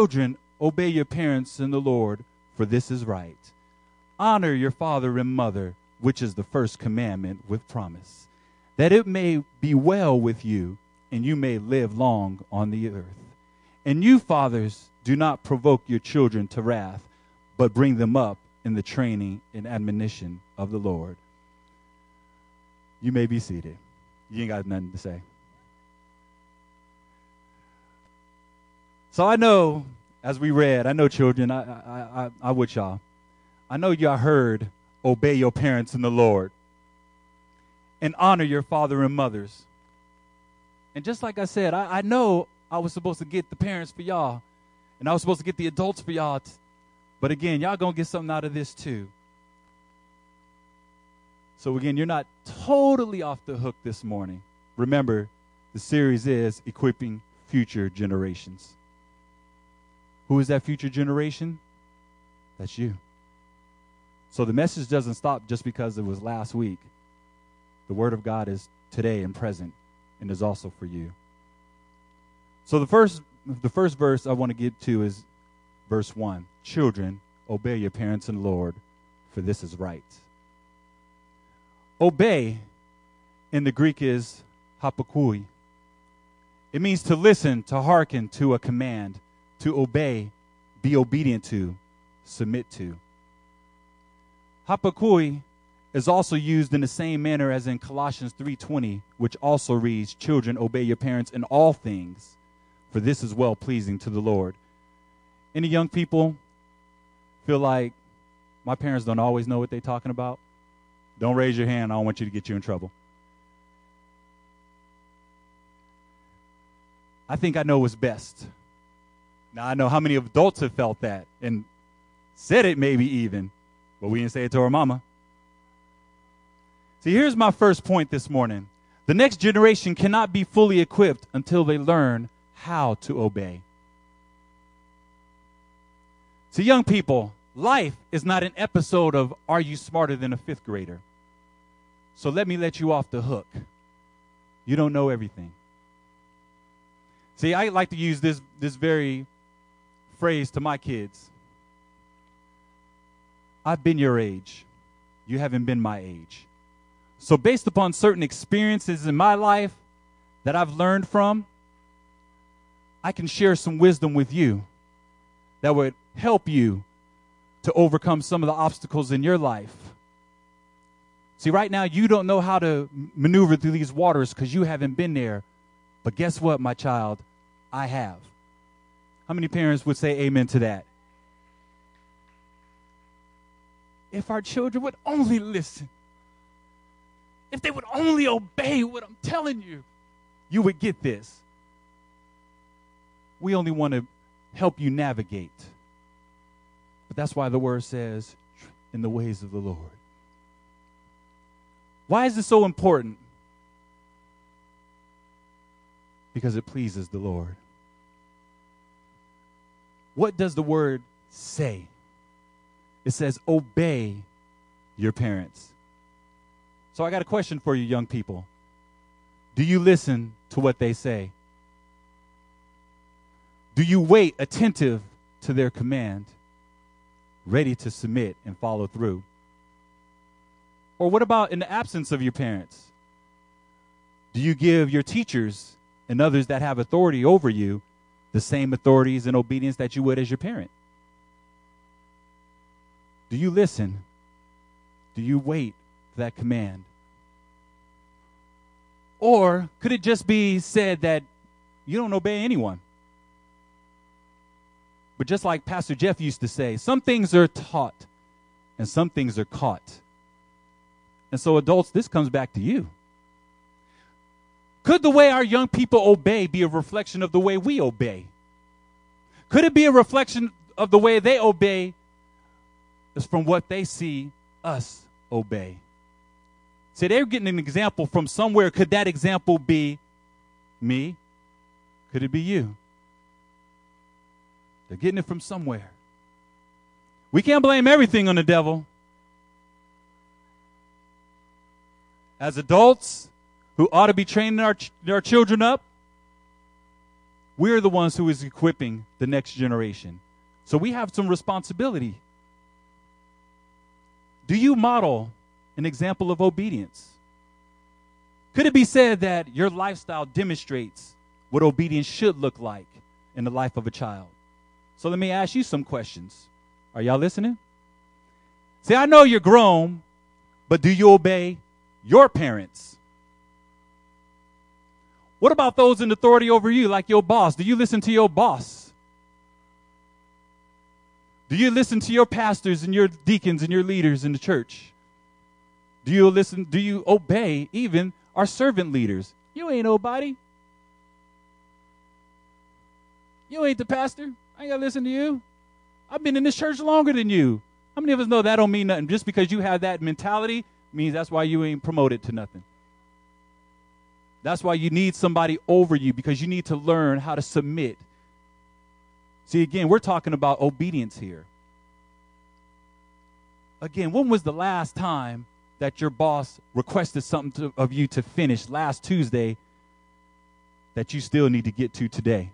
Children, obey your parents in the Lord, for this is right. Honor your father and mother, which is the first commandment with promise, that it may be well with you, and you may live long on the earth. And you, fathers, do not provoke your children to wrath, but bring them up in the training and admonition of the Lord. You may be seated. You ain't got nothing to say. So I know, as we read, I know, children, I with y'all. I know y'all heard, obey your parents in the Lord and honor your father and mothers. And just like I said, I know I was supposed to get the parents for y'all, and I was supposed to get the adults for y'all. But again, y'all going to get something out of this too. So again, you're not totally off the hook this morning. Remember, the series is Equipping Future Generations. Who is that future generation? That's you. So the message doesn't stop just because it was last week. The Word of God is today and present, and is also for you. So the first verse I want to get to is verse 1. Children, obey your parents in the Lord, for this is right. Obey in the Greek is hapakui. It means to listen, to hearken to a command, to obey, be obedient to, submit to. Hapakui is also used in the same manner as in Colossians 3:20, which also reads, children, obey your parents in all things, for this is well-pleasing to the Lord. Any young people feel like my parents don't always know what they're talking about? Don't raise your hand. I don't want you to get you in trouble. I think I know what's best. Now, I know how many adults have felt that and said it maybe even, but we didn't say it to our mama. See, here's my first point this morning. The next generation cannot be fully equipped until they learn how to obey. See, young people, life is not an episode of Are You Smarter Than a Fifth Grader? So let me let you off the hook. You don't know everything. See, I like to use this very phrase to my kids. I've been your age. You haven't been my age. So based upon certain experiences in my life that I've learned from, I can share some wisdom with you that would help you to overcome some of the obstacles in your life. See, right now, you don't know how to maneuver through these waters because you haven't been there. But guess what, my child? I have. How many parents would say amen to that? If our children would only listen, if they would only obey what I'm telling you, you would get this. We only want to help you navigate. But that's why the word says, in the ways of the Lord. Why is this so important? Because it pleases the Lord. What does the word say? It says, obey your parents. So I got a question for you, young people. Do you listen to what they say? Do you wait attentive to their command, ready to submit and follow through? Or what about in the absence of your parents? Do you give your teachers and others that have authority over you the same authorities and obedience that you would as your parent? Do you listen? Do you wait for that command? Or could it just be said that you don't obey anyone? But just like Pastor Jeff used to say, some things are taught and some things are caught. And so adults, this comes back to you. Could the way our young people obey be a reflection of the way we obey? Could it be a reflection of the way they obey is from what they see us obey? See, they're getting an example from somewhere. Could that example be me? Could it be you? They're getting it from somewhere. We can't blame everything on the devil. As adults who ought to be training our children up, We're the ones who is equipping the next generation. So we have some responsibility. Do you model an example of obedience? Could it be said that your lifestyle demonstrates what obedience should look like in the life of a child? So let me ask you some questions. Are y'all listening? See, I know you're grown, but do you obey your parents? What about those in authority over you, like your boss? Do you listen to your boss? Do you listen to your pastors and your deacons and your leaders in the church? Do you obey even our servant leaders? You ain't nobody. You ain't the pastor. I ain't got to listen to you. I've been in this church longer than you. How many of us know that don't mean nothing? Just because you have that mentality means that's why you ain't promoted to nothing. That's why you need somebody over you, because you need to learn how to submit. See, again, we're talking about obedience here. Again, when was the last time that your boss requested something of you to finish last Tuesday that you still need to get to today?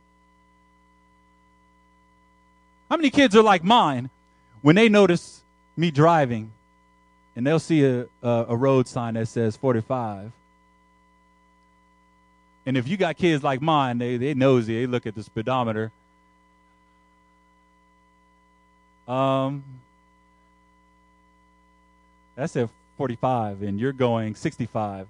How many kids are like mine when they notice me driving and they'll see a road sign that says 45? And if you got kids like mine, they nosy, they look at the speedometer. That said 45 and you're going 65.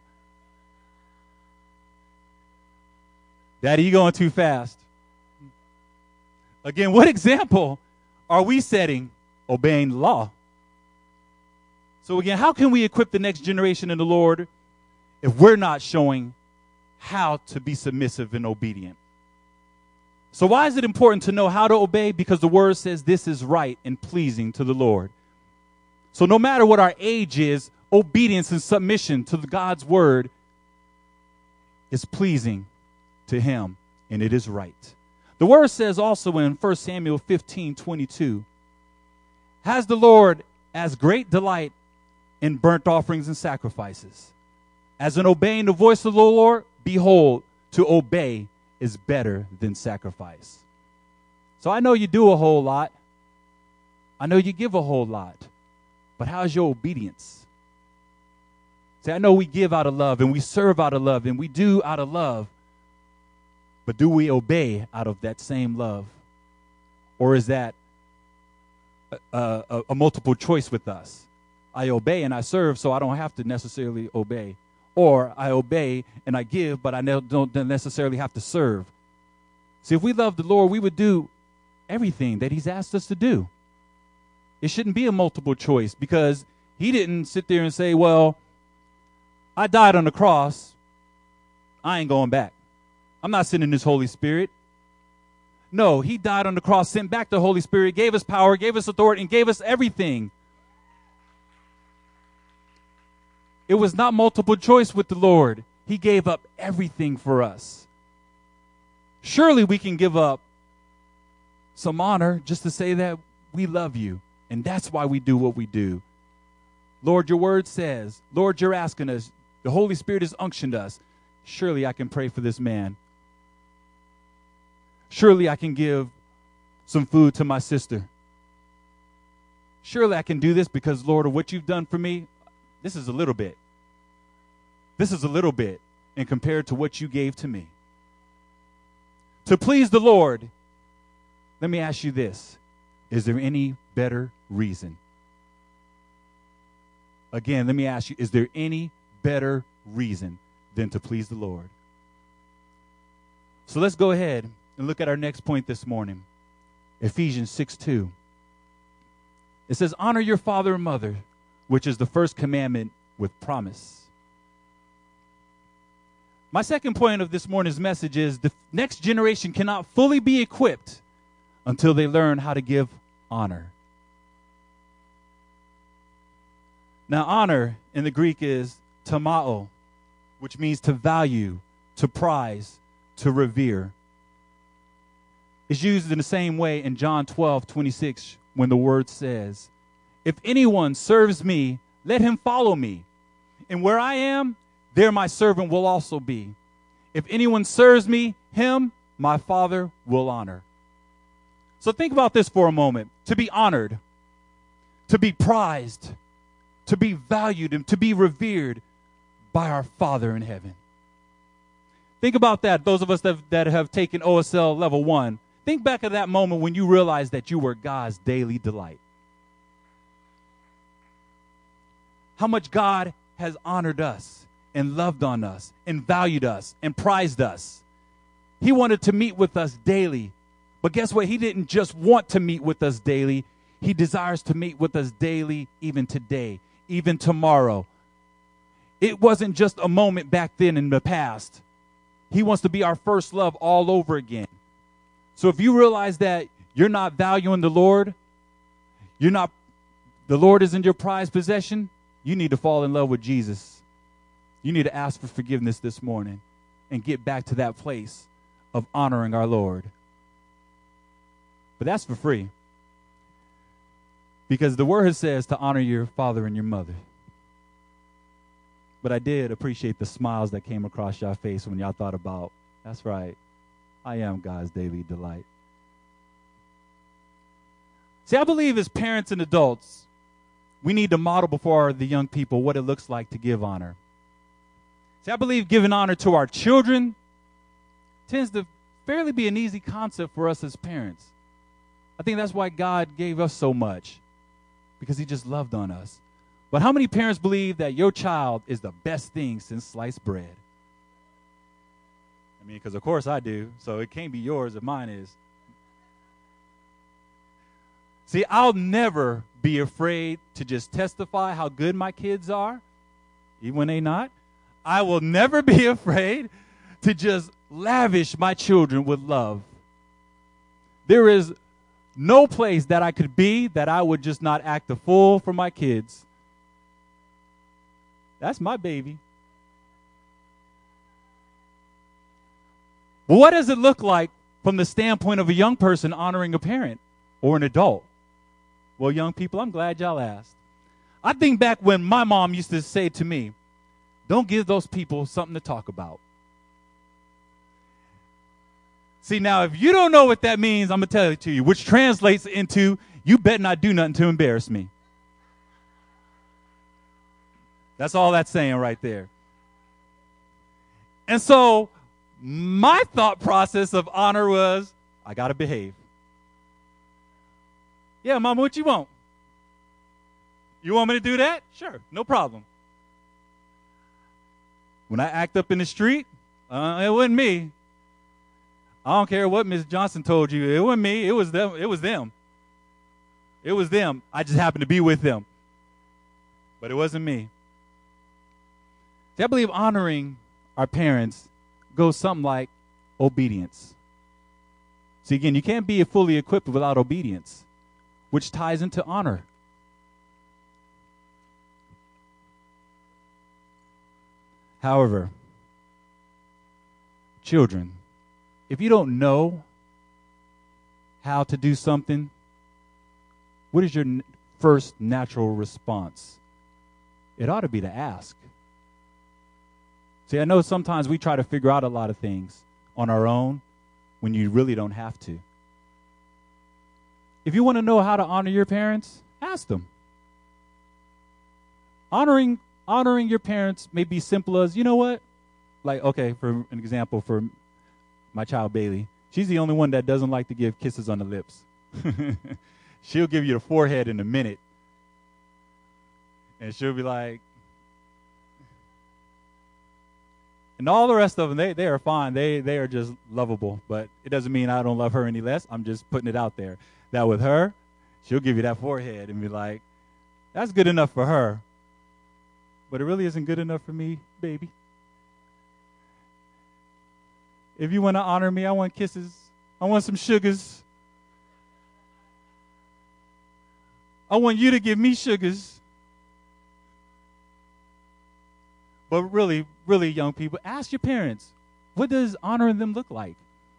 Daddy, you going too fast. Again, what example are we setting obeying the law? So again, how can we equip the next generation in the Lord if we're not showing how to be submissive and obedient? So why is it important to know how to obey? Because the word says this is right and pleasing to the Lord. So no matter what our age is, obedience and submission to God's word is pleasing to him, and it is right. The word says also in 1 Samuel 15:22, has the Lord as great delight in burnt offerings and sacrifices as in obeying the voice of the Lord? Behold, to obey is better than sacrifice. So I know you do a whole lot. I know you give a whole lot. But how's your obedience? See, I know we give out of love and we serve out of love and we do out of love. But do we obey out of that same love? Or is that a multiple choice with us? I obey and I serve, so I don't have to necessarily obey. Or I obey and I give, but I don't necessarily have to serve. See, if we love the Lord, we would do everything that he's asked us to do. It shouldn't be a multiple choice, because he didn't sit there and say, well, I died on the cross. I ain't going back. I'm not sending this Holy Spirit. No, he died on the cross, sent back the Holy Spirit, gave us power, gave us authority, and gave us everything. It was not multiple choice with the Lord. He gave up everything for us. Surely we can give up some honor just to say that we love you, and that's why we do what we do. Lord, your word says, Lord, you're asking us, the Holy Spirit has unctioned us. Surely I can pray for this man. Surely I can give some food to my sister. Surely I can do this because, Lord, of what you've done for me, this is a little bit. This is a little bit in compared to what you gave to me. To please the Lord, let me ask you this. Is there any better reason? Again, let me ask you, is there any better reason than to please the Lord? So let's go ahead and look at our next point this morning. Ephesians 6:2. It says, honor your father and mother, which is the first commandment with promise. My second point of this morning's message is the next generation cannot fully be equipped until they learn how to give honor. Now, honor in the Greek is tamao, which means to value, to prize, to revere. It's used in the same way in John 12:26 when the word says, if anyone serves me, let him follow me. And where I am, there my servant will also be. If anyone serves me, him my Father will honor. So think about this for a moment. To be honored, to be prized, to be valued, and to be revered by our Father in heaven. Think about that, those of us that have taken OSL level 1. Think back at that moment when you realized that you were God's daily delight. How much God has honored us and loved on us and valued us and prized us. He wanted to meet with us daily. But guess what? He didn't just want to meet with us daily. He desires to meet with us daily, even today, even tomorrow. It wasn't just a moment back then in the past. He wants to be our first love all over again. So if you realize that you're not valuing the Lord, the Lord isn't your prized possession, you need to fall in love with Jesus. You need to ask for forgiveness this morning and get back to that place of honoring our Lord. But that's for free. Because the word says to honor your father and your mother. But I did appreciate the smiles that came across your face when y'all thought about, that's right, I am God's daily delight. See, I believe as parents and adults, we need to model before the young people what it looks like to give honor. See, I believe giving honor to our children tends to fairly be an easy concept for us as parents. I think that's why God gave us so much, because he just loved on us. But how many parents believe that your child is the best thing since sliced bread? I mean, because of course I do, so it can't be yours if mine is. See, I'll never be afraid to just testify how good my kids are, even when they're not. I will never be afraid to just lavish my children with love. There is no place that I could be that I would just not act a fool for my kids. That's my baby. Well, what does it look like from the standpoint of a young person honoring a parent or an adult? Well, young people, I'm glad y'all asked. I think back when my mom used to say to me, don't give those people something to talk about. See, now, if you don't know what that means, I'm going to tell it to you, which translates into, you better not do nothing to embarrass me. That's all that's saying right there. And so my thought process of honor was, I got to behave. Yeah, Mama, what you want? You want me to do that? Sure, no problem. When I act up in the street, it wasn't me. I don't care what Ms. Johnson told you. It wasn't me. It was them. It was them. It was them. I just happened to be with them. But it wasn't me. See, I believe honoring our parents goes something like obedience. See, again, you can't be fully equipped without obedience, which ties into honor. However, children, if you don't know how to do something, what is your first natural response? It ought to be to ask. See, I know sometimes we try to figure out a lot of things on our own when you really don't have to. If you want to know how to honor your parents, ask them. Honoring your parents may be simple as, you know what? Like, okay, for an example, for my child Bailey, she's the only one that doesn't like to give kisses on the lips. She'll give you the forehead in a minute. And she'll be like, and all the rest of them, they are fine. They are just lovable. But it doesn't mean I don't love her any less. I'm just putting it out there. That with her, she'll give you that forehead and be like, that's good enough for her. But it really isn't good enough for me, baby. If you want to honor me, I want kisses. I want some sugars. I want you to give me sugars. But really, really, young people, ask your parents, what does honoring them look like?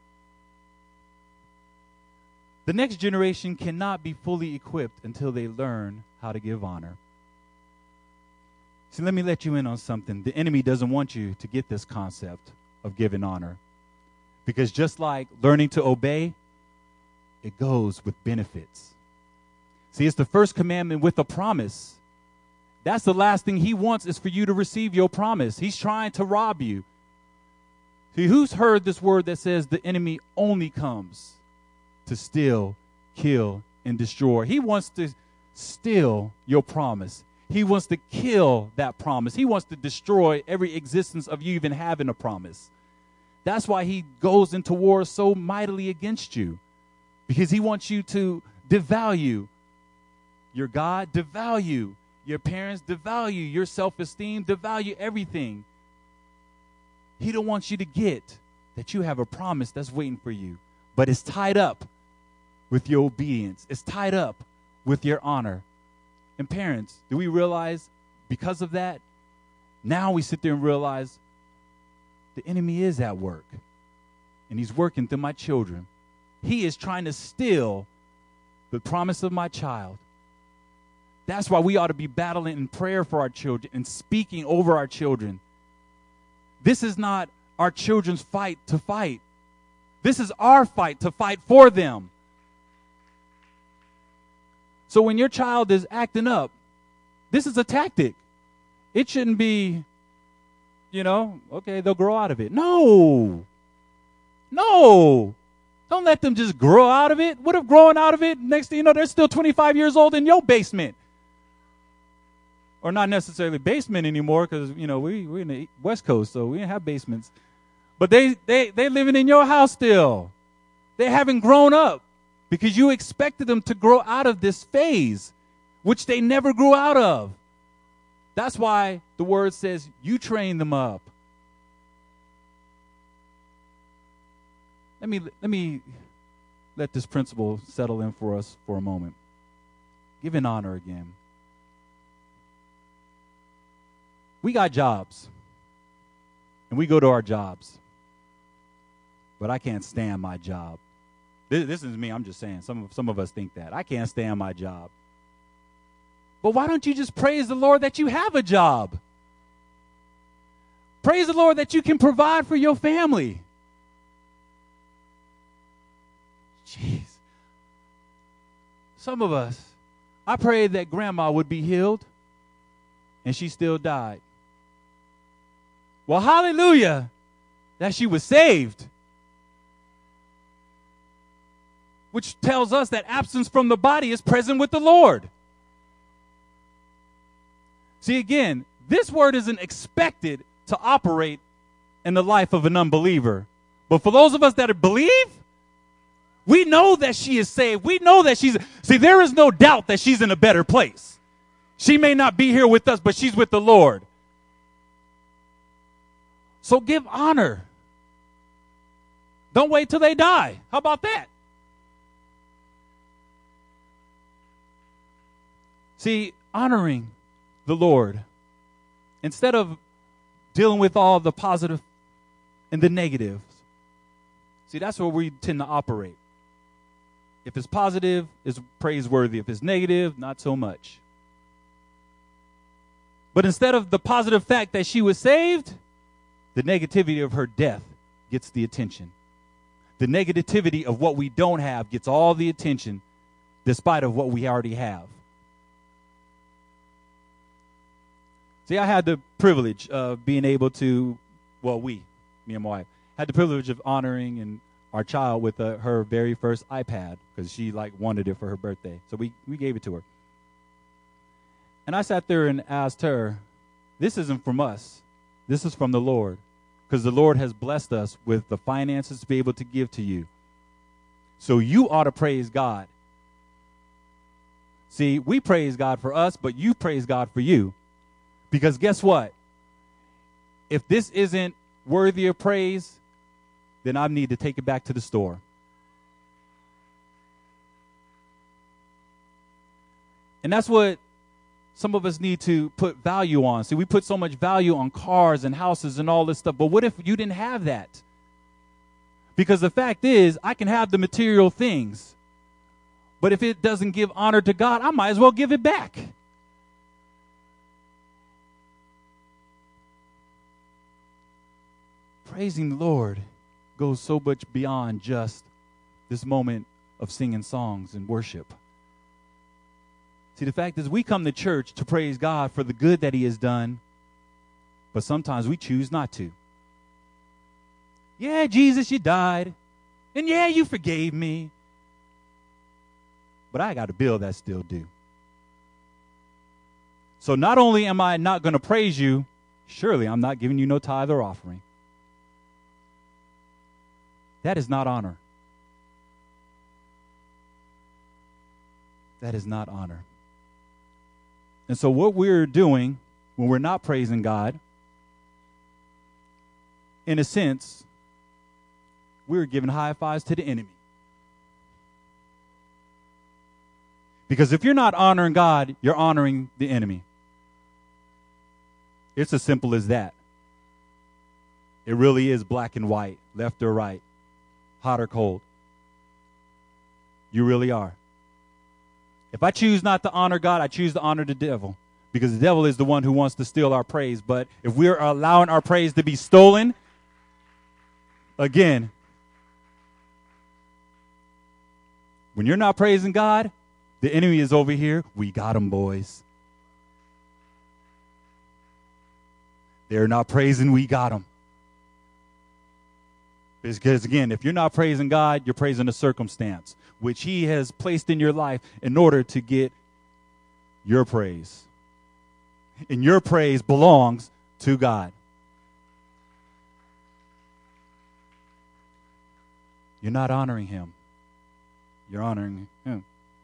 The next generation cannot be fully equipped until they learn how to give honor. See, let me let you in on something. The enemy doesn't want you to get this concept of giving honor. Because just like learning to obey, it goes with benefits. See, it's the first commandment with a promise. That's the last thing he wants, is for you to receive your promise. He's trying to rob you. See, who's heard this word that says the enemy only comes to steal, kill, and destroy? He wants to steal your promise. He wants to kill that promise. He wants to destroy every existence of you even having a promise. That's why he goes into war so mightily against you, because he wants you to devalue your God, devalue your parents, devalue your self-esteem, devalue everything. He don't want you to get that you have a promise that's waiting for you, but it's tied up with your obedience. It's tied up with your honor. And parents, do we realize because of that, now we sit there and realize the enemy is at work, and he's working through my children. He is trying to steal the promise of my child. That's why we ought to be battling in prayer for our children and speaking over our children. This is not our children's fight to fight. This is our fight to fight for them. So when your child is acting up, this is a tactic. It shouldn't be, okay, they'll grow out of it. No. Don't let them just grow out of it. What if growing out of it, next thing you know, they're still 25 years old in your basement? Or not necessarily basement anymore, because, we're in the West Coast, so we didn't have basements. But they living in your house still. They haven't grown up because you expected them to grow out of this phase, which they never grew out of. That's why the word says you train them up. Let me let this principle settle in for us for a moment. Giving honor again. We got jobs, and we go to our jobs, but I can't stand my job. This is me. I'm just saying. Some of us think that. I can't stand my job. But why don't you just praise the Lord that you have a job? Praise the Lord that you can provide for your family. Jeez. Some of us, I prayed that grandma would be healed, and she still died. Well, hallelujah, that she was saved. Which tells us that absence from the body is present with the Lord. See, again, this word isn't expected to operate in the life of an unbeliever. But for those of us that believe, we know that she is saved. We know that there is no doubt that she's in a better place. She may not be here with us, but she's with the Lord. So give honor. Don't wait till they die. How about that? See, honoring the Lord, instead of dealing with all the positive and the negatives, see, that's where we tend to operate. If it's positive, it's praiseworthy. If it's negative, not so much. But instead of the positive fact that she was saved, the negativity of her death gets the attention. The negativity of what we don't have gets all the attention, despite of what we already have. See, I had the privilege of being able to, me and my wife, had the privilege of honoring and our child with her very first iPad, because she wanted it for her birthday. So we gave it to her. And I sat there and asked her, this isn't from us. This is from the Lord, because the Lord has blessed us with the finances to be able to give to you. So you ought to praise God. See, we praise God for us, but you praise God for you. Because guess what? If this isn't worthy of praise, then I need to take it back to the store. And that's what some of us need to put value on. See, we put so much value on cars and houses and all this stuff. But what if you didn't have that? Because the fact is, I can have the material things, but if it doesn't give honor to God, I might as well give it back. Praising the Lord, goes so much beyond just this moment of singing songs and worship. See, the fact is we come to church to praise God for the good that he has done, but sometimes we choose not to. Yeah, Jesus, you died. And yeah, you forgave me. But I got a bill that's still due. So not only am I not going to praise you, surely I'm not giving you no tithe or offering. That is not honor. That is not honor. And so what we're doing when we're not praising God, in a sense, we're giving high fives to the enemy. Because if you're not honoring God, you're honoring the enemy. It's as simple as that. It really is black and white, left or right, hot or cold. You really are. If I choose not to honor God, I choose to honor the devil. Because the devil is the one who wants to steal our praise. But if we're allowing our praise to be stolen, again, when you're not praising God, the enemy is over here. We got him, boys. They're not praising, we got them. Because again, if you're not praising God, you're praising a circumstance, which he has placed in your life in order to get your praise. And your praise belongs to God. You're not honoring him. You're honoring him.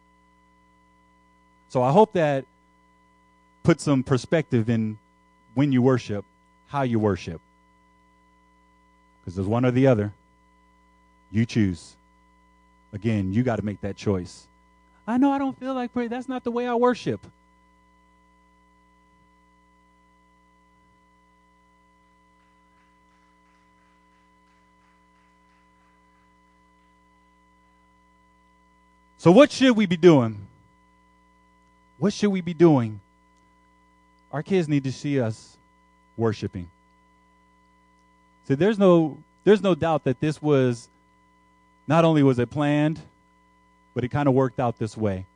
So I hope that puts some perspective in when you worship, how you worship. Because there's one or the other. You choose. Again, you got to make that choice. I know I don't feel like prayer. That's not the way I worship. So what should we be doing? What should we be doing? Our kids need to see us worshiping. So there's no doubt that this was, not only was it planned, but it kind of worked out this way.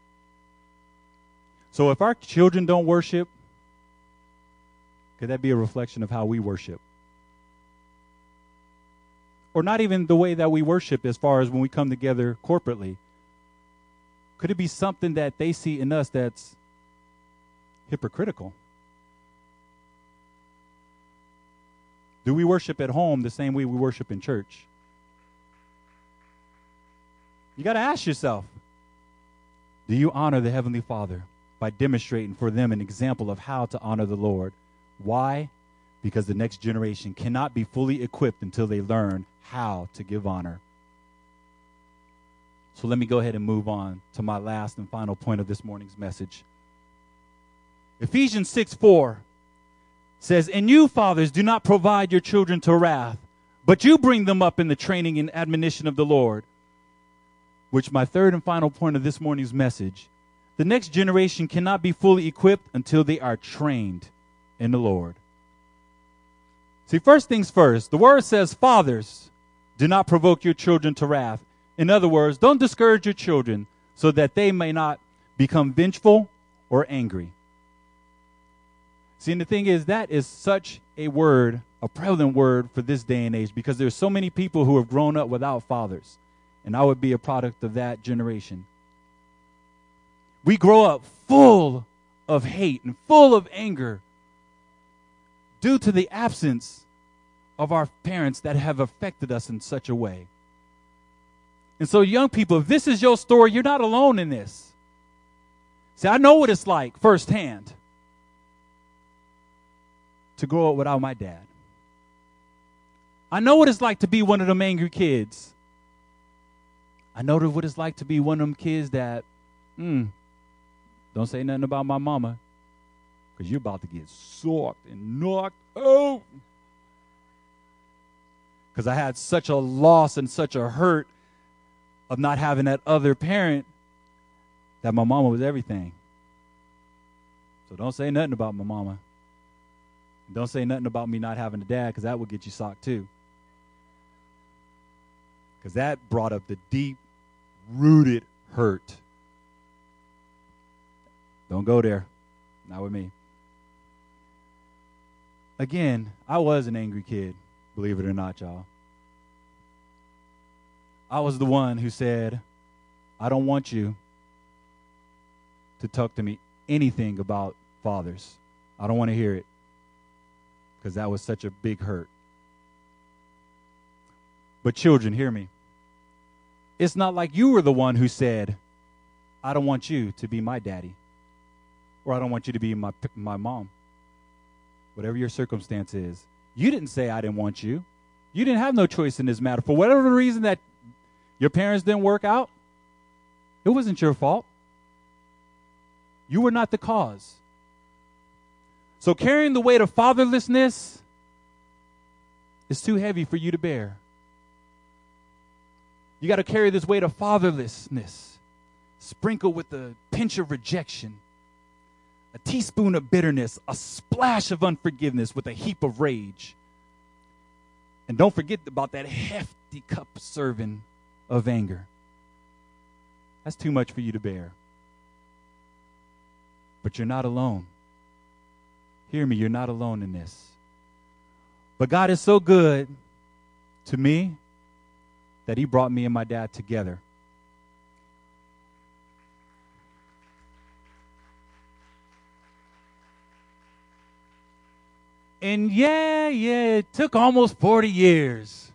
So if our children don't worship, could that be a reflection of how we worship? Or not even the way that we worship as far as when we come together corporately. Could it be something that they see in us that's hypocritical? Do we worship at home the same way we worship in church? You got to ask yourself, do you honor the Heavenly Father by demonstrating for them an example of how to honor the Lord? Why? Because the next generation cannot be fully equipped until they learn how to give honor. So let me go ahead and move on to my last and final point of this morning's message. Ephesians 6:4 says, "And you, fathers, do not provide your children to wrath, but you bring them up in the training and admonition of the Lord." Which my third and final point of this morning's message, the next generation cannot be fully equipped until they are trained in the Lord. See, first things first, the word says, fathers, do not provoke your children to wrath. In other words, don't discourage your children so that they may not become vengeful or angry. See, and the thing is, that is such a word, a prevalent word for this day and age, because there's so many people who have grown up without fathers. And I would be a product of that generation. We grow up full of hate and full of anger due to the absence of our parents that have affected us in such a way. And so, young people, if this is your story, you're not alone in this. See, I know what it's like firsthand to grow up without my dad. I know what it's like to be one of them angry kids. I know what it's like to be one of them kids that, don't say nothing about my mama, because you're about to get socked and knocked out. Because I had such a loss and such a hurt of not having that other parent that my mama was everything. So don't say nothing about my mama. Don't say nothing about me not having a dad, because that will get you socked too. Because that brought up the deep-rooted hurt. Don't go there. Not with me. Again, I was an angry kid, believe it or not, y'all. I was the one who said, I don't want you to talk to me anything about fathers. I don't want to hear it. Because that was such a big hurt. But children, hear me. It's not like you were the one who said, I don't want you to be my daddy. Or I don't want you to be my mom. Whatever your circumstance is. You didn't say I didn't want you. You didn't have no choice in this matter. For whatever reason that your parents didn't work out, it wasn't your fault. You were not the cause. So carrying the weight of fatherlessness is too heavy for you to bear. You got to carry this weight of fatherlessness, sprinkled with a pinch of rejection, a teaspoon of bitterness, a splash of unforgiveness with a heap of rage. And don't forget about that hefty cup serving of anger. That's too much for you to bear. But you're not alone. Hear me, you're not alone in this. But God is so good to me that he brought me and my dad together. And yeah, it took almost 40 years.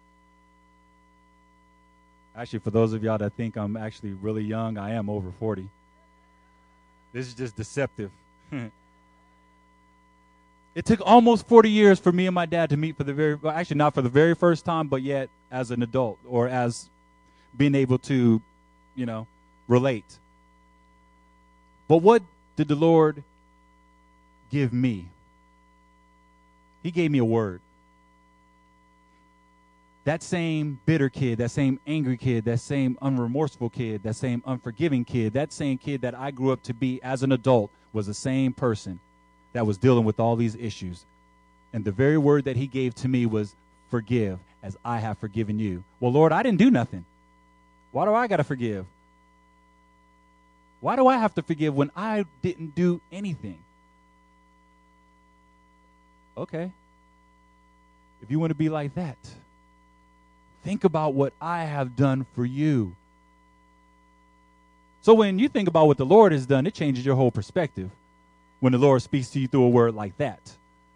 Actually, for those of y'all that think I'm actually really young, I am over 40. This is just deceptive. It took almost 40 years for me and my dad to meet actually not for the very first time, but yet as an adult or as being able to, relate. But what did the Lord give me? He gave me a word. That same bitter kid, that same angry kid, that same unremorseful kid, that same unforgiving kid, that same kid that I grew up to be as an adult was the same person that was dealing with all these issues. And the very word that he gave to me was, forgive as I have forgiven you. Well, Lord, I didn't do nothing. Why do I got to forgive? Why do I have to forgive when I didn't do anything? Okay. If you want to be like that, think about what I have done for you. So when you think about what the Lord has done, it changes your whole perspective when the Lord speaks to you through a word like that.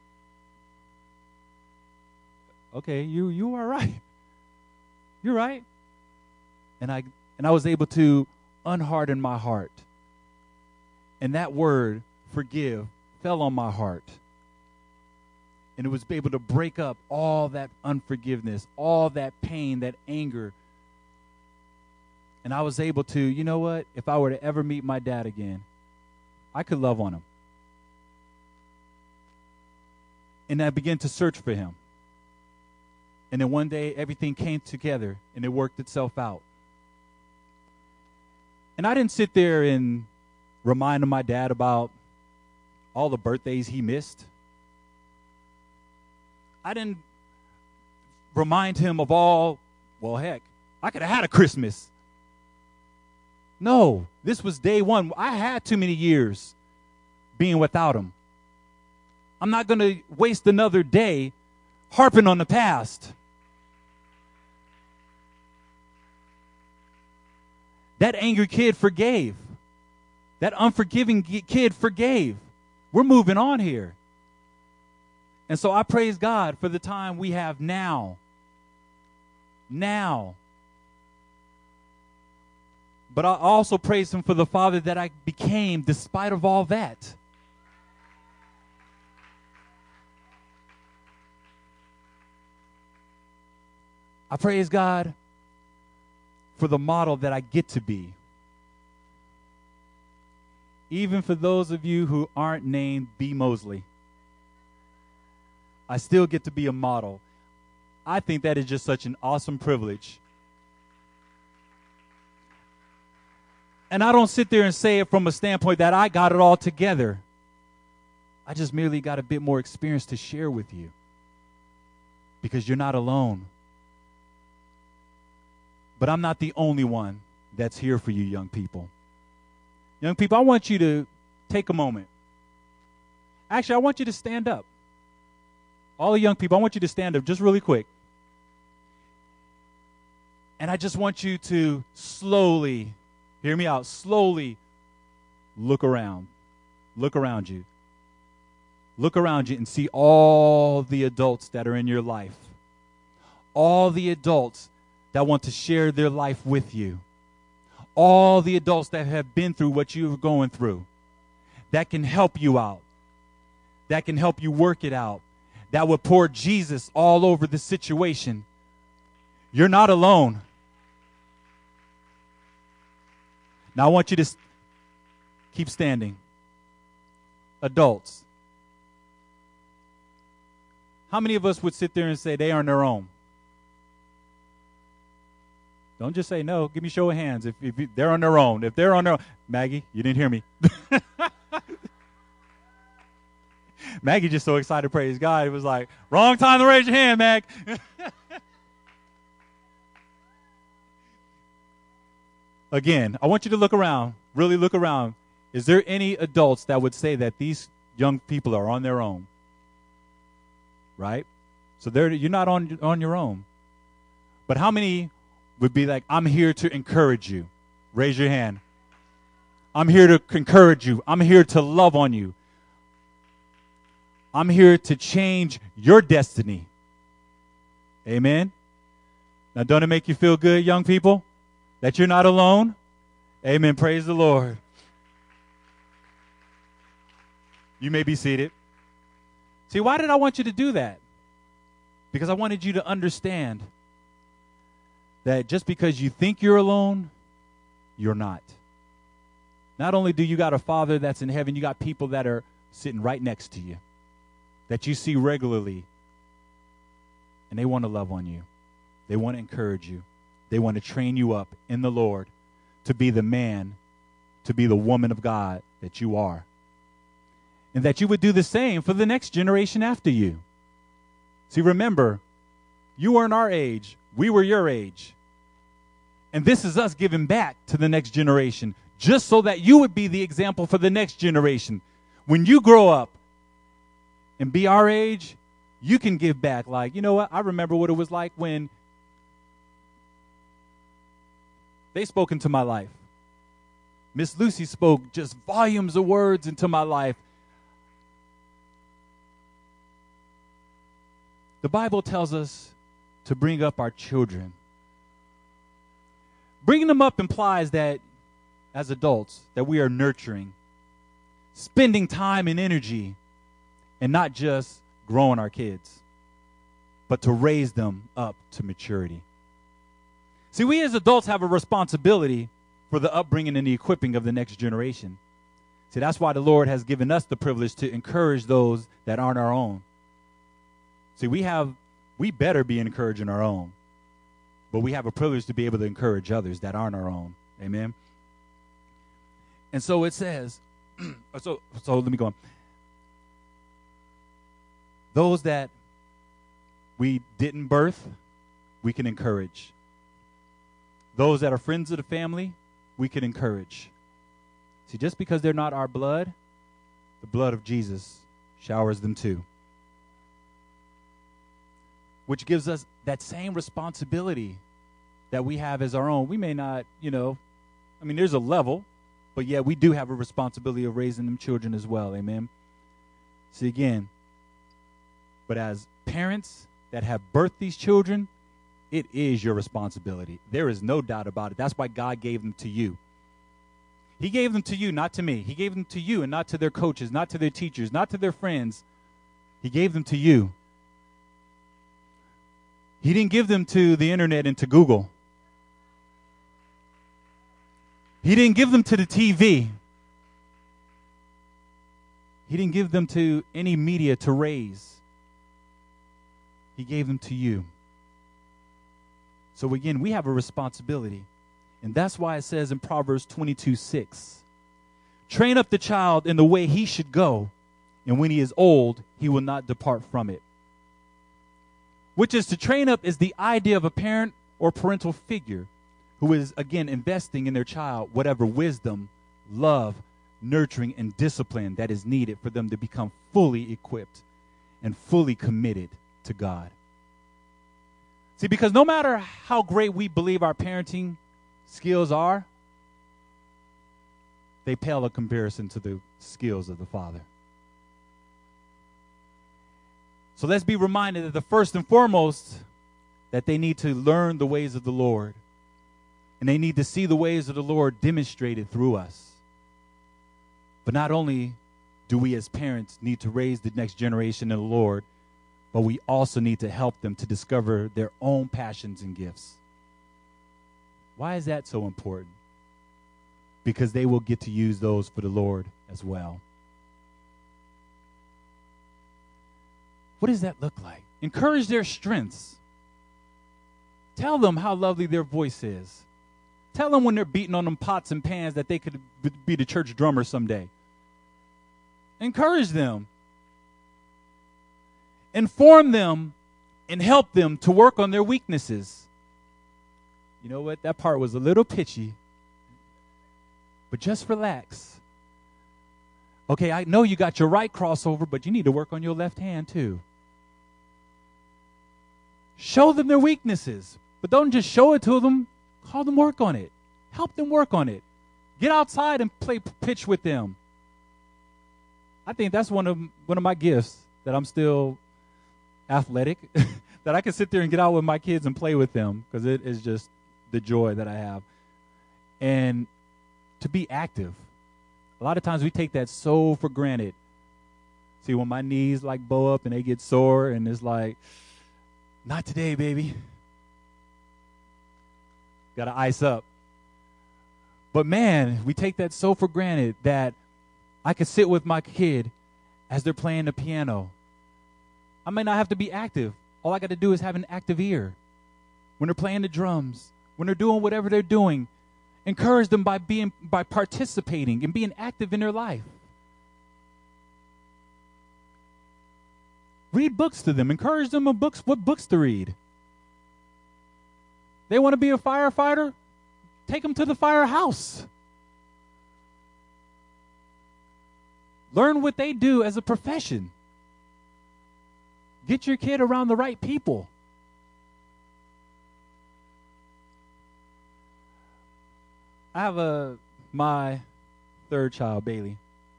Okay, you are right. You're right. And I was able to unharden my heart. And that word, forgive, fell on my heart. And it was able to break up all that unforgiveness, all that pain, that anger. And I was able to, you know what? If I were to ever meet my dad again, I could love on him. And I began to search for him. And then one day, everything came together, and it worked itself out. And I didn't sit there and remind my dad about all the birthdays he missed. I didn't remind him of I could have had a Christmas. No, this was day one. I had too many years being without him. I'm not going to waste another day harping on the past. That angry kid forgave. That unforgiving kid forgave. We're moving on here. And so I praise God for the time we have now. Now. But I also praise him for the father that I became despite of all that. I praise God for the model that I get to be. Even for those of you who aren't named B. Mosley, I still get to be a model. I think that is just such an awesome privilege. And I don't sit there and say it from a standpoint that I got it all together. I just merely got a bit more experience to share with you. Because you're not alone. But I'm not the only one that's here for you, young people. Young people, I want you to take a moment. Actually, I want you to stand up. All the young people, I want you to stand up just really quick. And I just want you to slowly, hear me out, slowly look around. Look around you. Look around you and see all the adults that are in your life. All the adults that want to share their life with you. All the adults that have been through what you're going through. That can help you out. That can help you work it out. That would pour Jesus all over the situation. You're not alone. Now I want you to keep standing. Adults. How many of us would sit there and say they are on their own? Don't just say no. Give me a show of hands if they're on their own. If they're on their own. Maggie, you didn't hear me. Maggie just so excited, praise God. It was like, wrong time to raise your hand, Mag. Again, I want you to look around, really look around. Is there any adults that would say that these young people are on their own? Right? So you're not on your own. But how many would be like, I'm here to encourage you? Raise your hand. I'm here to encourage you. I'm here to love on you. I'm here to change your destiny. Amen? Now, don't it make you feel good, young people, that you're not alone? Amen. Praise the Lord. You may be seated. See, why did I want you to do that? Because I wanted you to understand that just because you think you're alone, you're not. Not only do you got a Father that's in heaven, you got people that are sitting right next to you that you see regularly, and they want to love on you. They want to encourage you. They want to train you up in the Lord to be the man, to be the woman of God that you are. And that you would do the same for the next generation after you. See, remember, you weren't our age. We were your age. And this is us giving back to the next generation, just so that you would be the example for the next generation. When you grow up and be our age, you can give back. Like, you know what? I remember what it was like when they spoke into my life. Miss Lucy spoke just volumes of words into my life. The Bible tells us to bring up our children. Bringing them up implies that as adults, that we are nurturing, spending time and energy, and not just growing our kids, but to raise them up to maturity. See, we as adults have a responsibility for the upbringing and the equipping of the next generation. See, that's why the Lord has given us the privilege to encourage those that aren't our own. See, we better be encouraging our own, but we have a privilege to be able to encourage others that aren't our own. Amen. And so it says, so let me go on. Those that we didn't birth, we can encourage. Those that are friends of the family, we can encourage. See, just because they're not our blood, the blood of Jesus showers them too. Which gives us that same responsibility that we have as our own. We may not, there's a level, but yet we do have a responsibility of raising them children as well. Amen. See, again, but as parents that have birthed these children, it is your responsibility. There is no doubt about it. That's why God gave them to you. He gave them to you, not to me. He gave them to you and not to their coaches, not to their teachers, not to their friends. He gave them to you. He didn't give them to the internet and to Google. He didn't give them to the TV. He didn't give them to any media to raise. He gave them to you. So again, we have a responsibility. And that's why it says in Proverbs 22:6, train up the child in the way he should go, and when he is old, he will not depart from it. Which is, to train up is the idea of a parent or parental figure who is, again, investing in their child whatever wisdom, love, nurturing, and discipline that is needed for them to become fully equipped and fully committed to God. See, because no matter how great we believe our parenting skills are, they pale in comparison to the skills of the Father. So let's be reminded that the first and foremost, that they need to learn the ways of the Lord. And they need to see the ways of the Lord demonstrated through us. But not only do we as parents need to raise the next generation in the Lord, but we also need to help them to discover their own passions and gifts. Why is that so important? Because they will get to use those for the Lord as well. What does that look like? Encourage their strengths. Tell them how lovely their voice is. Tell them when they're beating on them pots and pans that they could be the church drummer someday. Encourage them. Inform them and help them to work on their weaknesses. You know what? That part was a little pitchy. But just relax. Okay, I know you got your right crossover, but you need to work on your left hand too. Show them their weaknesses, but don't just show it to them. Call them work on it. Help them work on it. Get outside and play pitch with them. I think that's one of my gifts, that I'm still athletic, that I can sit there and get out with my kids and play with them, because it is just the joy that I have. And to be active. A lot of times we take that so for granted. See, when my knees like bow up and they get sore and it's like, not today, baby. Got to ice up. But man, we take that so for granted that I can sit with my kid as they're playing the piano. I may not have to be active. All I got to do is have an active ear. When they're playing the drums, when they're doing whatever they're doing, encourage them by participating and being active in their life. Read books to them. Encourage them what books to read. They want to be a firefighter? Take them to the firehouse. Learn what they do as a profession. Get your kid around the right people. I have my third child, Bailey.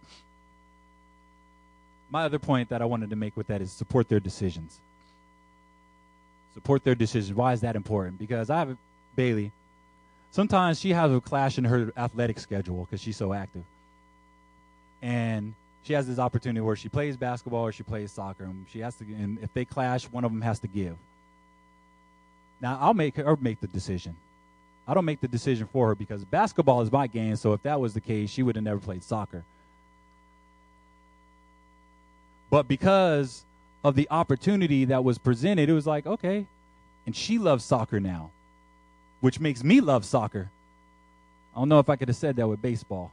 My other point that I wanted to make with that is support their decisions. Support their decisions. Why is that important? Because I have Bailey. Sometimes she has a clash in her athletic schedule because she's so active. And she has this opportunity where she plays basketball or she plays soccer. And if they clash, one of them has to give. Now, I'll make her make the decision. I don't make the decision for her because basketball is my game, so if that was the case, she would have never played soccer. But because of the opportunity that was presented, it was like, okay. And she loves soccer now, which makes me love soccer. I don't know if I could have said that with baseball.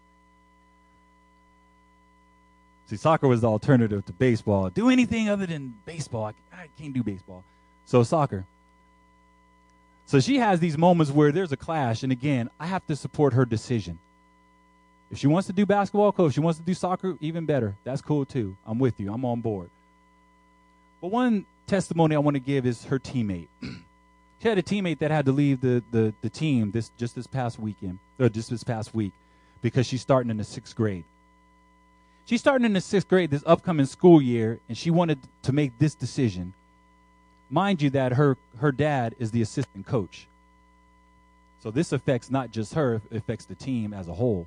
See, soccer was the alternative to baseball. Do anything other than baseball. I can't do baseball. So soccer. So she has these moments where there's a clash, and again, I have to support her decision. If she wants to do basketball, cool. If she wants to do soccer, even better. That's cool too. I'm with you. I'm on board. But one testimony I want to give is her teammate. She had a teammate that had to leave the team this past week, because she's starting in the 6th grade. She's starting in the 6th grade this upcoming school year, and she wanted to make this decision. Mind you that her dad is the assistant coach. So this affects not just her, it affects the team as a whole.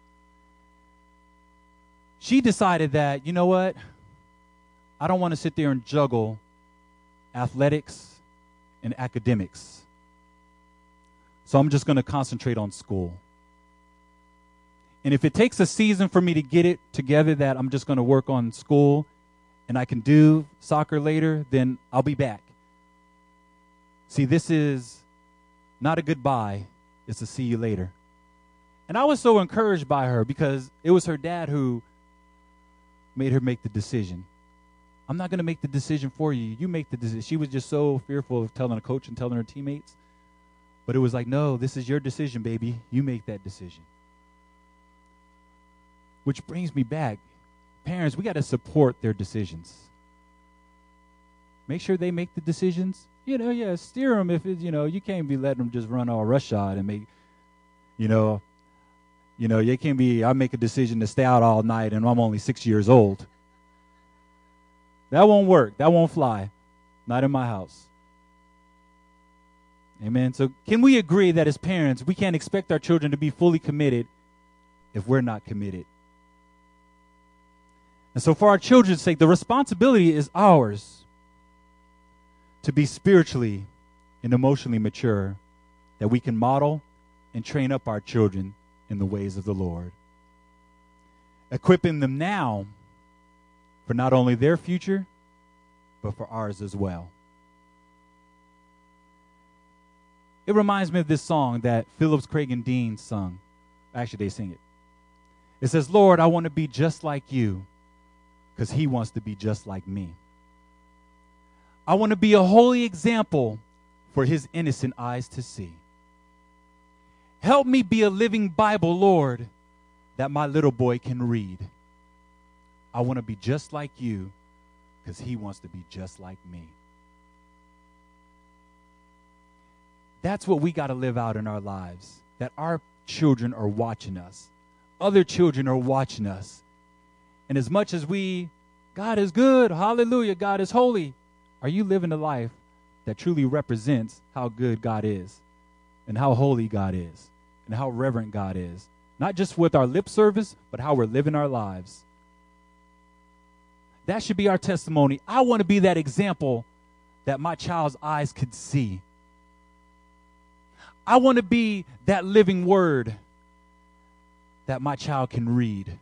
She decided that, you know what? I don't want to sit there and juggle athletics and academics. So I'm just going to concentrate on school. And if it takes a season for me to get it together that I'm just going to work on school and I can do soccer later, then I'll be back. See, this is not a goodbye. It's a see you later. And I was so encouraged by her because it was her dad who made her make the decision. I'm not going to make the decision for you. You make the decision. She was just so fearful of telling a coach and telling her teammates. But it was like, no, this is your decision, baby. You make that decision. Which brings me back. Parents, we got to support their decisions. Make sure they make the decisions. Steer them if it's, you can't be letting them just run all roughshod and make, you can't be, I make a decision to stay out all night and I'm only 6 years old. That won't work. That won't fly. Not in my house. Amen. So can we agree that as parents, we can't expect our children to be fully committed if we're not committed? And so for our children's sake, the responsibility is ours to be spiritually and emotionally mature, that we can model and train up our children in the ways of the Lord, equipping them now for not only their future, but for ours as well. It reminds me of this song that Phillips, Craig, and Dean sung. Actually, they sing it. It says, Lord, I want to be just like you, because he wants to be just like me. I want to be a holy example for his innocent eyes to see. Help me be a living Bible, Lord, that my little boy can read. I want to be just like you, because he wants to be just like me. That's what we got to live out in our lives, that our children are watching us. Other children are watching us. And as much as God is good, hallelujah, God is holy, are you living a life that truly represents how good God is and how holy God is and how reverent God is? Not just with our lip service, but how we're living our lives. That should be our testimony. I want to be that example that my child's eyes could see. I want to be that living word that my child can read.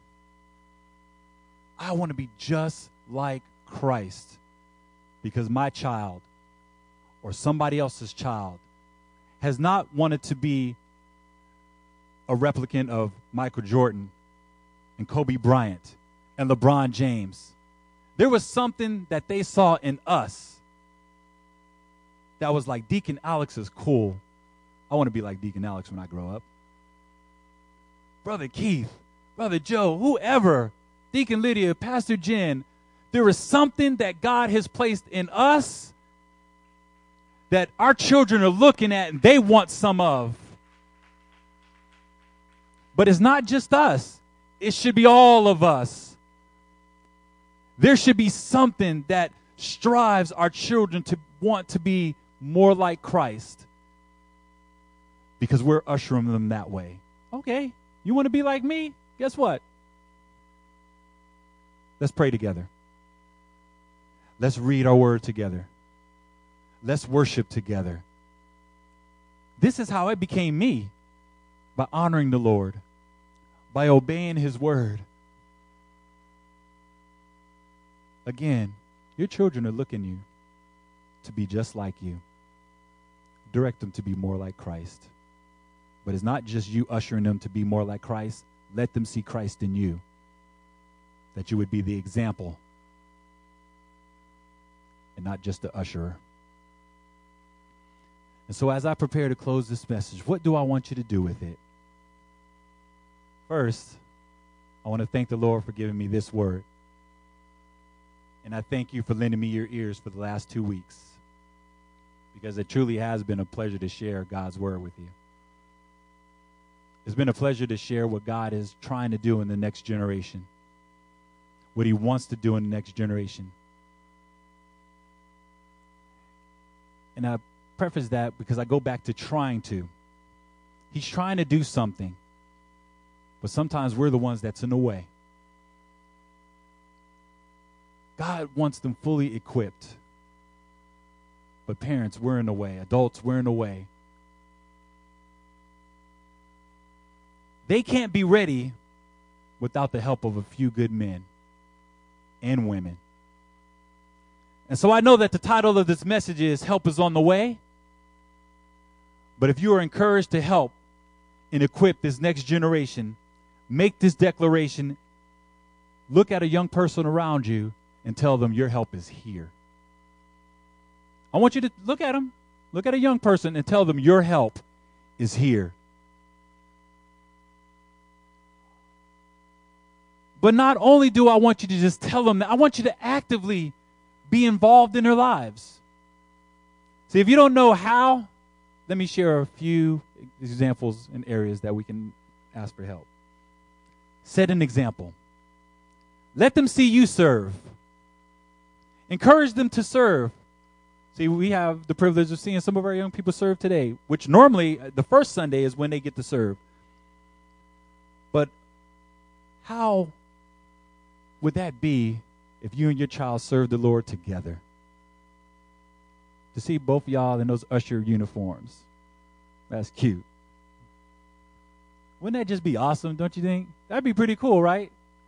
I want to be just like Christ, because my child or somebody else's child has not wanted to be a replicant of Michael Jordan and Kobe Bryant and LeBron James. There was something that they saw in us that was like, Deacon Alex is cool. I want to be like Deacon Alex when I grow up. Brother Keith, Brother Joe, whoever, Deacon Lydia, Pastor Jen, there is something that God has placed in us that our children are looking at and they want some of. But it's not just us. It should be all of us. There should be something that strives our children to want to be more like Christ, because we're ushering them that way. Okay, you want to be like me? Guess what? Let's pray together. Let's read our word together. Let's worship together. This is how it became me, by honoring the Lord, by obeying his word. Again, your children are looking you to be just like you. Direct them to be more like Christ. But it's not just you ushering them to be more like Christ. Let them see Christ in you, that you would be the example and not just the usherer. And so as I prepare to close this message, what do I want you to do with it? First, I want to thank the Lord for giving me this word. And I thank you for lending me your ears for the last 2 weeks, because it truly has been a pleasure to share God's word with you. It's been a pleasure to share what God is trying to do in the next generation, what he wants to do in the next generation. And I preface that because I go back to trying to. He's trying to do something, but sometimes we're the ones that's in the way. God wants them fully equipped, but parents, we're in the way. Adults, we're in the way. They can't be ready without the help of a few good men and women. And so I know that the title of this message is Help is on the Way. But if you are encouraged to help and equip this next generation, make this declaration, look at a young person around you and tell them your help is here. I want you to look at them. Look at a young person and tell them your help is here. But not only do I want you to just tell them that, I want you to actively be involved in their lives. See, if you don't know how, let me share a few examples and areas that we can ask for help. Set an example. Let them see you serve. Encourage them to serve. See, we have the privilege of seeing some of our young people serve today, which normally the first Sunday is when they get to serve. But how would that be if you and your child served the Lord together? To see both y'all in those usher uniforms. That's cute. Wouldn't that just be awesome, don't you think? That'd be pretty cool, right?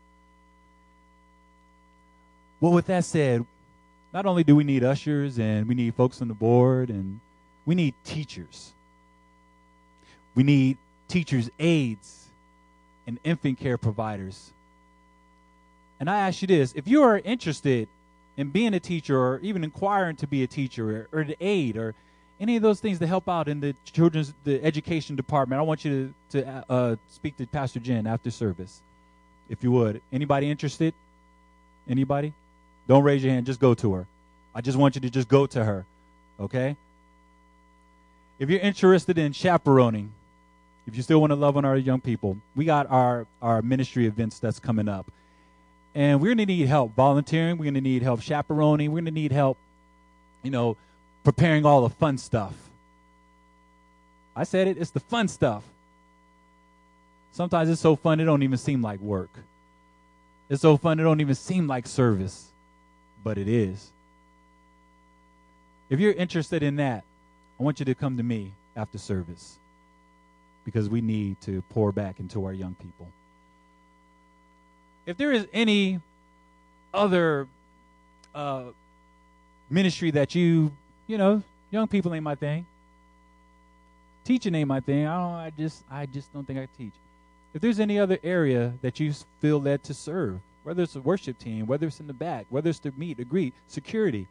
Well, with that said, not only do we need ushers and we need folks on the board, and we need teachers. We need teachers' aides and infant care providers. And I ask you this, if you are interested in being a teacher or even inquiring to be a teacher or an aide or any of those things to help out in the the education department, I want you to speak to Pastor Jen after service, if you would. Anybody interested? Anybody? Don't raise your hand. Just go to her. I just want you to just go to her, okay? If you're interested in chaperoning, if you still want to love on our young people, we got our ministry events that's coming up. And we're going to need help volunteering. We're going to need help chaperoning. We're going to need help, preparing all the fun stuff. I said it. It's the fun stuff. Sometimes it's so fun it don't even seem like work. It's so fun it don't even seem like service. But it is. If you're interested in that, I want you to come to me after service, because we need to pour back into our young people. If there is any other ministry that young people ain't my thing. Teaching ain't my thing. I just don't think I teach. If there's any other area that you feel led to serve, whether it's a worship team, whether it's in the back, whether it's to meet, greet, security.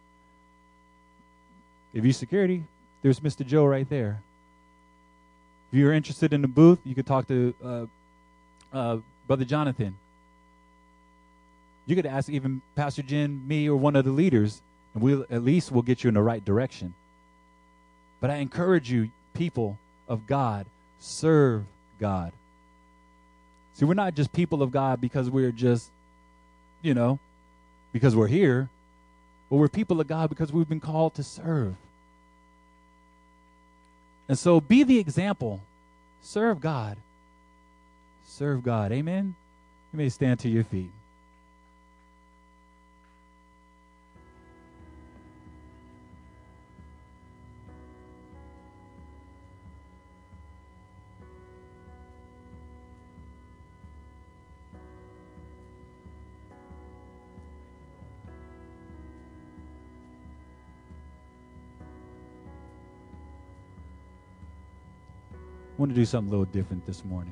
If you're security, there's Mr. Joe right there. If you're interested in the booth, you could talk to Brother Jonathan. You could ask even Pastor Jen, me, or one of the leaders, and we'll get you in the right direction. But I encourage you, people of God, serve God. See, we're not just people of God because we're just, because we're here, but we're people of God because we've been called to serve. And so be the example. Serve God. Serve God. Amen? You may stand to your feet. I want to do something a little different this morning.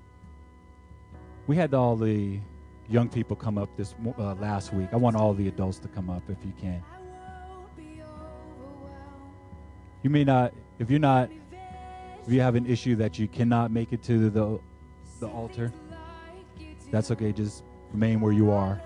We had all the young people come up this last week. I want all the adults to come up if you can. You may not, if you have an issue that you cannot make it to the altar, that's okay. Just remain where you are.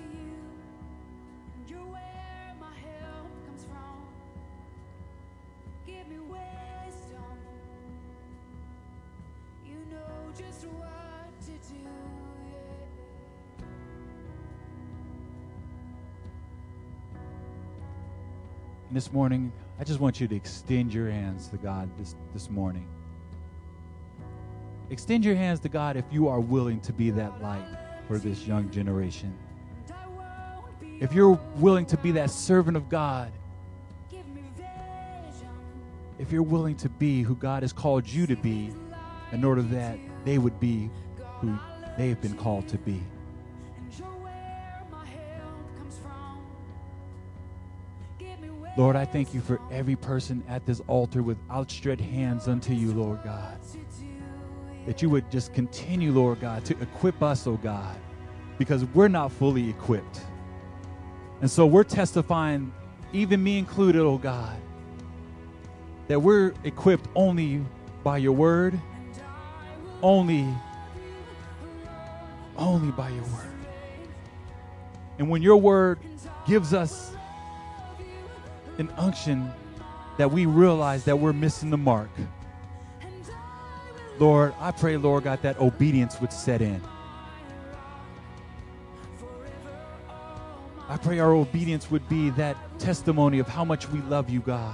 This morning, I just want you to extend your hands to God this morning. Extend your hands to God if you are willing to be that light for this young generation. If you're willing to be that servant of God. If you're willing to be who God has called you to be in order that they would be who they have been called to be. Lord, I thank you for every person at this altar with outstretched hands unto you, Lord God. That you would just continue, Lord God, to equip us, oh God, because we're not fully equipped. And so we're testifying, even me included, oh God, that we're equipped only by your word. Only by your word. And when your word gives us an unction that we realize that we're missing the mark, Lord, I pray, Lord God, that obedience would set in. I pray our obedience would be that testimony of how much we love you, God.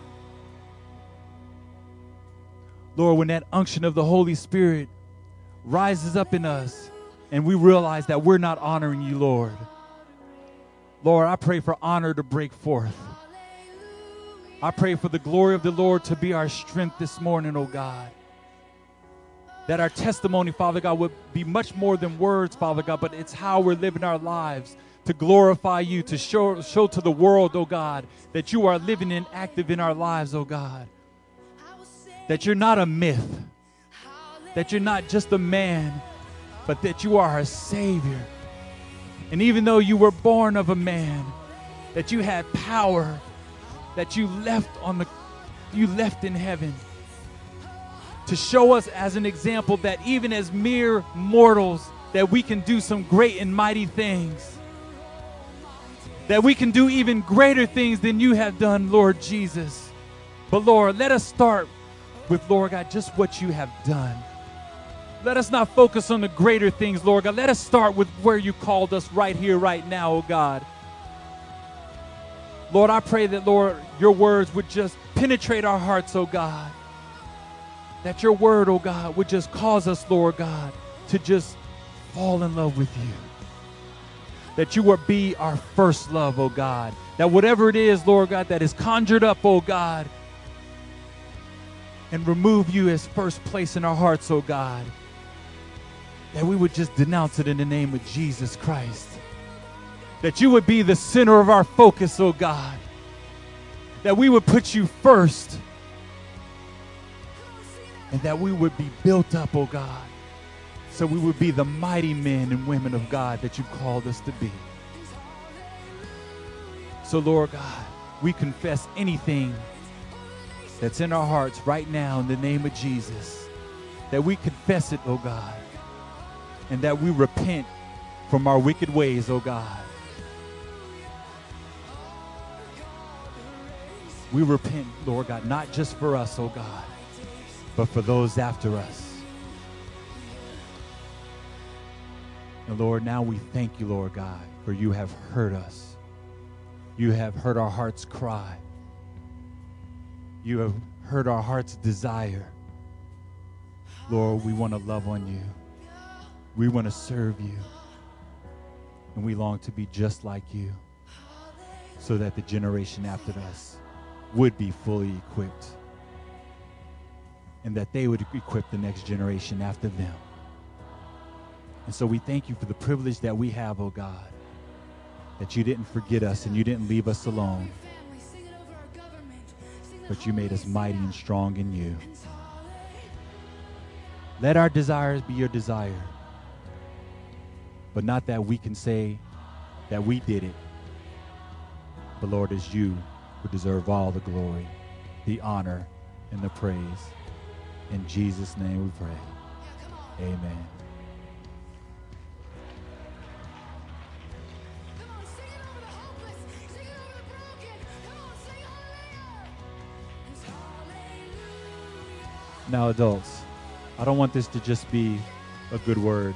Lord, when that unction of the Holy Spirit rises up in us and we realize that we're not honoring you, Lord. Lord, I pray for honor to break forth. I pray for the glory of the Lord to be our strength this morning, oh God. That our testimony, Father God, would be much more than words, Father God, but it's how we're living our lives to glorify you, to show to the world, oh God, that you are living and active in our lives, oh God. That you're not a myth, that you're not just a man, but that you are our Savior. And even though you were born of a man, that you had power, that you left in heaven to show us as an example that even as mere mortals, that we can do some great and mighty things. That we can do even greater things than you have done, Lord Jesus. But Lord, let us start with, Lord God, just what you have done. Let us not focus on the greater things, Lord God. Let us start with where you called us right here, right now, oh God. Lord, I pray that, Lord, your words would just penetrate our hearts, oh God. That your word, oh God, would just cause us, Lord God, to just fall in love with you. That you would be our first love, oh God. That whatever it is, Lord God, that is conjured up, oh God, and remove you as first place in our hearts, oh God. That we would just denounce it in the name of Jesus Christ. That you would be the center of our focus, oh God. That we would put you first. And that we would be built up, oh God. So we would be the mighty men and women of God that you called us to be. So Lord God, we confess anything that's in our hearts right now in the name of Jesus. That we confess it, oh God. And that we repent from our wicked ways, oh God. We repent, Lord God, not just for us, oh God, but for those after us. And Lord, now we thank you, Lord God, for you have heard us. You have heard our hearts cry. You have heard our heart's desire. Lord, we want to love on you. We want to serve you. And we long to be just like you so that the generation after us would be fully equipped and that they would equip the next generation after them. And so we thank you for the privilege that we have, oh God, that you didn't forget us and you didn't leave us alone, but you made us mighty and strong in you. Let our desires be your desire, but not that we can say that we did it, but Lord, it's you who deserve all the glory, the honor, and the praise. In Jesus' name we pray. Amen. Now, adults, I don't want this to just be a good word.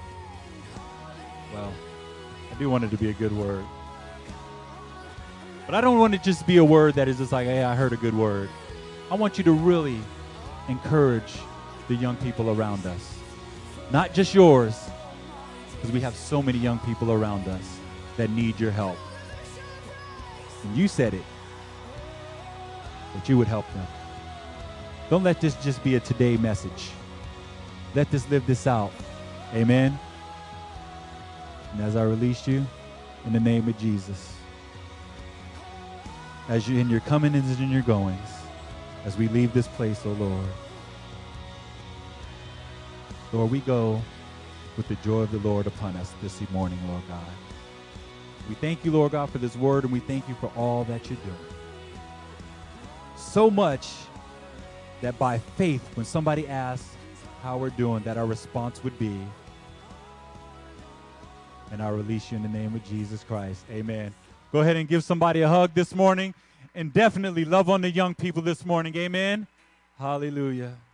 Well, I do want it to be a good word. But I don't want it just to be a word that is just like, hey, I heard a good word. I want you to really encourage the young people around us. Not just yours, because we have so many young people around us that need your help. And you said it, that you would help them. Don't let this just be a today message. Let this live this out. Amen. And as I release you, in the name of Jesus, as you in your comings and in your goings, as we leave this place, oh Lord, Lord, we go with the joy of the Lord upon us this morning, Lord God. We thank you, Lord God, for this word, and we thank you for all that you're doing. So much that by faith, when somebody asks how we're doing, that our response would be, and I'll release you in the name of Jesus Christ. Amen. Go ahead and give somebody a hug this morning, and definitely love on the young people this morning. Amen. Hallelujah.